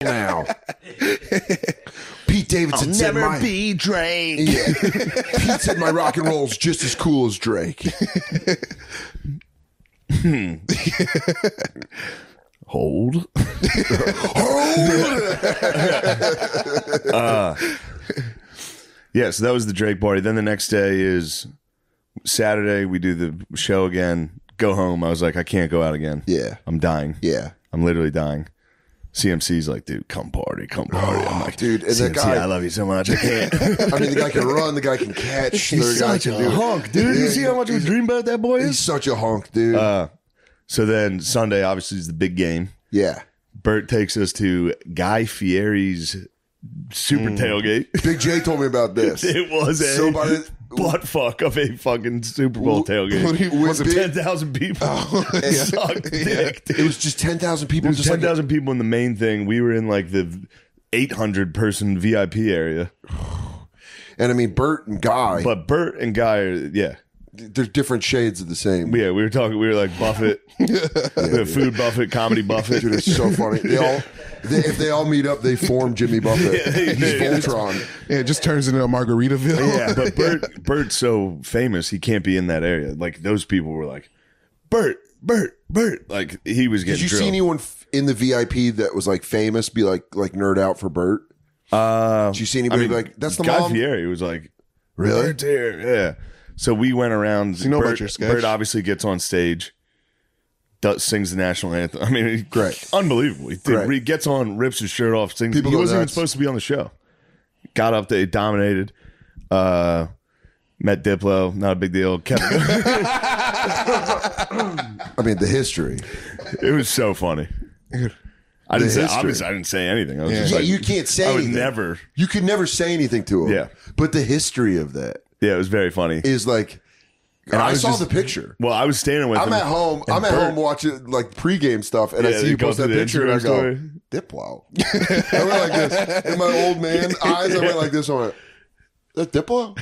now. Pete Davidson said Never be Drake. Yeah. Pete said my rock and roll's just as cool as Drake. Hold. Yeah, so that was the Drake party. Then the next day is Saturday. We do the show again. Go home. I was like, I can't go out again. Yeah. I'm dying. Yeah. I'm literally dying. CMC's like, dude, come party. I'm like, dude, and that CMC, guy, I love you so much. I can't. I mean, the guy can run, the guy can catch. He's such a hunk, dude. You see how much of a dreamboat that boy He's is? such a hunk, dude. So then Sunday, obviously, is the big game. Yeah. Bert takes us to Guy Fieri's super tailgate. Big J told me about this. It was a butt fuck of a fucking Super Bowl tailgate. Was it 10,000 people. It sucked dick, dude. It was just 10,000 people. There was Just 10,000 people in the main thing. We were in like the 800 person VIP area. And I mean, Bert and Guy, But Bert and Guy are, yeah. they're different shades of the same. Yeah, we were like Buffett. Food Buffett, comedy Buffett. Dude, it's so funny. If they all meet up, they form Jimmy Buffett. He's Voltron. Yeah, it just turns into a Margaritaville. Yeah, but Bert's so famous, he can't be in that area. Like, those people were like, Bert. Like, he was getting Did you drilled. see anyone in the VIP that was like famous be like nerd out for Bert? Did you see anybody be like, that's the Guy mom? Fieri was like, Really? Bert's here. Yeah. So we went around. So you know about your sketch? Bert obviously gets on stage, sings the national anthem. I mean, Great. Unbelievably. Great. He gets on, rips his shirt off, sings. People He go wasn't even nuts. supposed to be on the show. Got up there, dominated. Met Diplo, not a big deal. Kept it going. I mean, the history. It was so funny. I didn't say, history. obviously, I didn't say anything. I was just Yeah, like, you can't say I would anything. never. You could never say anything to him. Yeah. But the history of that Yeah, it was very funny. is like, And I was saw just- the picture. Well, I was standing with him. I'm at home. I'm at Bert- home watching like pregame stuff, and I Yeah, see you you go post that through the picture, and I Instagram go, story. Diplo. I went like this in my old man eyes. I went like this. I went, that Diplo?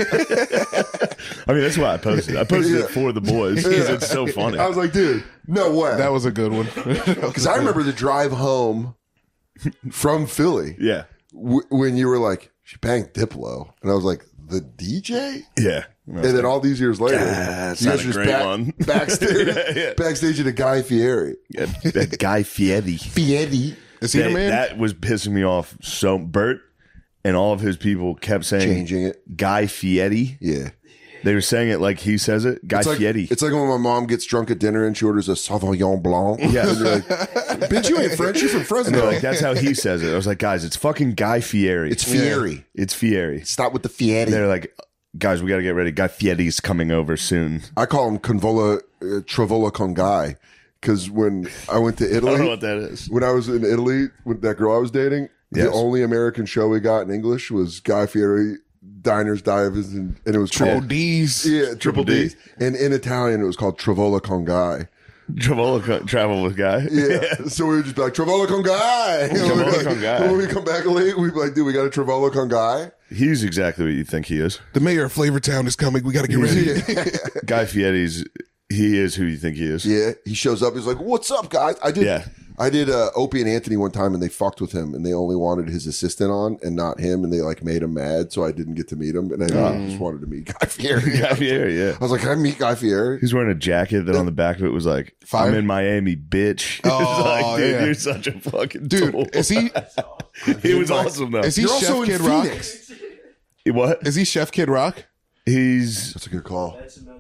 I mean, that's why I posted. I posted Yeah. it for the boys because it's so funny. I was like, dude, no way. That was a good one. Because I remember the drive home from Philly Yeah, when you were like, she banged Diplo, and I was like, the DJ? yeah. And then all these years later, That's you not guys a are just great one. backstage, Yeah. backstage at a Guy Fieri. Yeah, that Guy Fieri. Fieri. Is he the man? That was pissing me off. So Bert and all of his people kept saying Changing it. Guy Fieri. Yeah. They were saying it like he says it. Guy It's like, Fieri. it's like when my mom gets drunk at dinner and she orders a Sauvignon Blanc. Yeah. And they're like, bitch, you ain't French. You're from And Fresno. they're like, that's how he says it. I was like, guys, it's fucking Guy Fieri. It's Fieri. It's Fieri. Stop with the Fieri. They're like, guys, we got to get ready. Guy Fieri's coming over soon. I call him Travola con Guy. Because when I went to I Italy, don't know what that is. when I was in Italy with that girl I was dating, Yes. the only American show we got in English was Guy Fieri, Diners, Dives, and it was Triple called D's. Yeah, Triple D. D. And in Italian, it was called Travola con Guy. Travel with Guy. Yeah. So we would just be like, Travola con Guy. Travola con Guy. When we come back late, we'd be like, dude, we got a Travola con Guy. He's exactly what you think he is. The mayor of Flavortown is coming. We got to get ready. Guy Fieri's, he is who you think he is. Yeah. He shows up. He's like, what's up, guys? I did Opie and Anthony one time, and they fucked with him, and they only wanted his assistant on and not him, and they like made him mad, so I didn't get to meet him, and I just wanted to meet Guy Fieri. Guy Fieri, yeah. I was like, can I meet Guy Fieri? He's wearing a jacket that on the back of it was like, Fire? I'm in Miami, bitch. Oh, It's like, dude, yeah. you're such a fucking Dude, tool. is he He was awesome, though. is he You're Chef also in Kid Rock? Phoenix. What? Is he Chef Kid Rock? He's, That's a good call.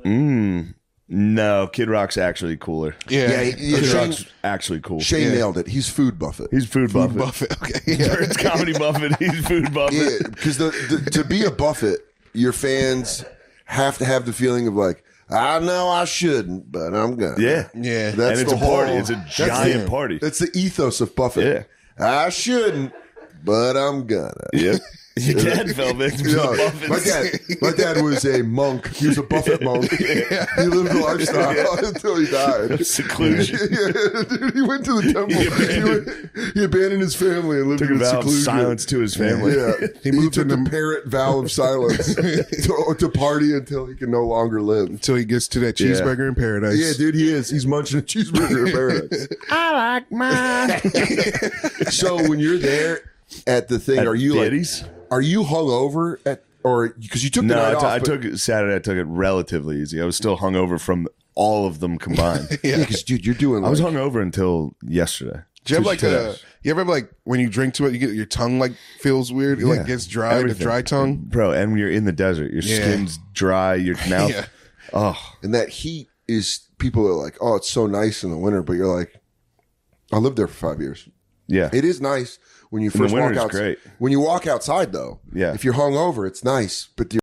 no, Kid Rock's actually cooler. Yeah. Kid Shane, Rock's actually cool. Shane nailed it. He's food buffet. He's food buffet. Buffett. Okay. Yeah. It's comedy buffet. He's food buffet. Yeah, because to be a buffet, your fans have to have the feeling of like, I know I shouldn't, but I'm gonna. Yeah. Yeah. That's And it's the a party. whole- It's a that's giant the- party. That's the ethos of Buffett. Yeah. I shouldn't, but I'm gonna. Yep. Your dad fell victim to Yeah, the muffins. my dad was a monk. He was a Buffett monk. He lived a lifestyle until he died. Seclusion. Yeah, dude, he went to the temple. He abandoned his family and lived Took a in vow of seclusion. silence to his family. Yeah, He moved took in the parrot vow of silence to party until he can no longer live. Until he gets to that cheeseburger in paradise. Yeah, dude, he is. He's munching a cheeseburger in paradise. I like mine. So when you're there at the thing, At are you Diddy's? are you hungover or because you took the No, night off? I but- took it Saturday. I took it relatively easy. I was still hungover from all of them combined. yeah, because dude, you're doing. I was like- hungover until yesterday. Do you have like Two- you ever have like when you drink too much, you get your tongue like feels weird, it like Yeah. gets dry, Everything. the dry tongue. Bro, and when you're in the desert, your Yeah. skin's dry, your mouth. Yeah. Oh, and that heat is. People are like, "Oh, it's so nice in the winter," but you're like, "I lived there for 5 years. yeah. It is nice when you the first walk winter's outside. great. When you walk outside, though, Yeah. if you're hungover, it's nice, but